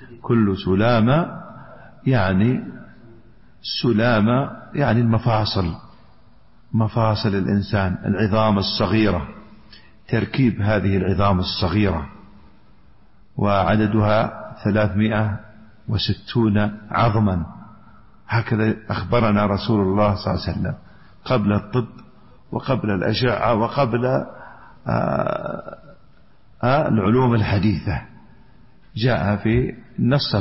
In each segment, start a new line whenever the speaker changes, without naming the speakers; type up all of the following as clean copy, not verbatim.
كل سلامة يعني سلامة يعني المفاصل، مفاصل الإنسان، العظام الصغيرة، تركيب هذه العظام الصغيرة، وعددها 360 عظما. هكذا أخبرنا رسول الله صلى الله عليه وسلم قبل الطب وقبل الأشعة وقبل العلوم الحديثة. جاء في نص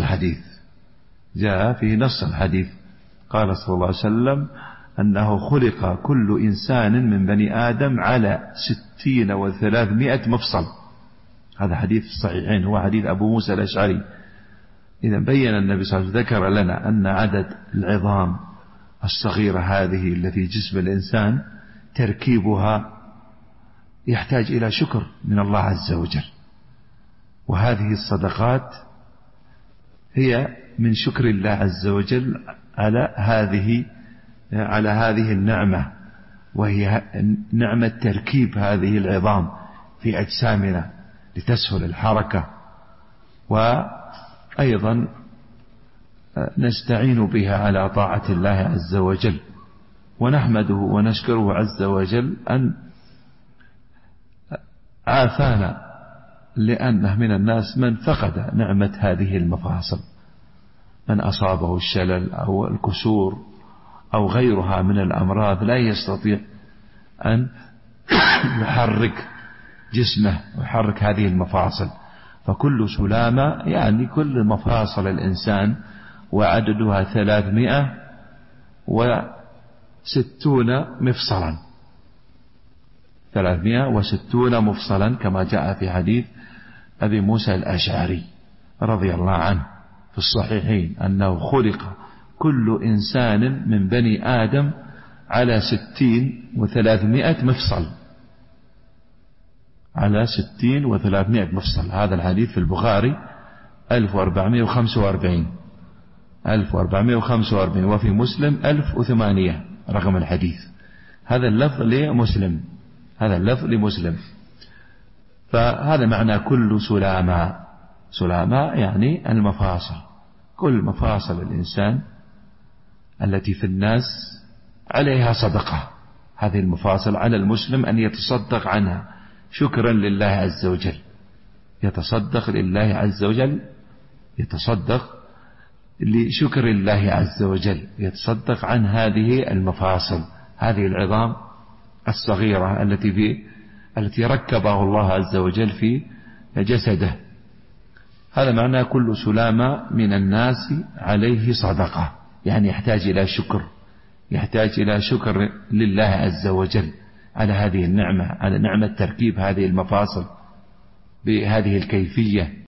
الحديث قال صلى الله عليه وسلم أنه خلق كل إنسان من بني آدم على 60 و300 مفصل. هذا حديث الصحيحين، هو حديث أبو موسى الأشعري. إذا بين النبي صلى الله عليه وسلم، ذكر لنا أن عدد العظام الصغيرة هذه التي جسم الإنسان تركيبها يحتاج إلى شكر من الله عز وجل، وهذه الصدقات هي من شكر الله عز وجل على هذه النعمة، وهي نعمة تركيب هذه العظام في أجسامنا لتسهل الحركة، وأيضا نستعين بها على طاعة الله عز وجل، ونحمده ونشكره عز وجل أن عافانا، لأنه من الناس من فقد نعمة هذه المفاصل، من أصابه الشلل أو الكسور أو غيرها من الأمراض لا يستطيع أن يحرك جسمه ويحرك هذه المفاصل. فكل سلامة يعني كل مفاصل الإنسان، وعددها 360 مفصلا، 360 مفصلا كما جاء في حديث أبي موسى الأشعري رضي الله عنه في الصحيحين أنه خلق كل إنسان من بني آدم على 60 و300 مفصل، على 60 و300 مفصل. هذا الحديث في البخاري 1445 وفي مسلم 1008 رقم الحديث. هذا اللفظ لمسلم. فهذا معنى كل سلامة يعني المفاصل، كل مفاصل الإنسان التي في الناس عليها صدقة. هذه المفاصل على المسلم أن يتصدق عنها شكرا لله عز وجل، يتصدق لله عز وجل، يتصدق لشكر الله عز وجل، يتصدق عن هذه المفاصل، هذه العظام الصغيرة التي ركبه الله عز وجل في جسده. هذا معنى كل سلامة من الناس عليه صدقة، يعني يحتاج إلى شكر لله عز وجل على هذه النعمة، على نعمة تركيب هذه المفاصل بهذه الكيفية.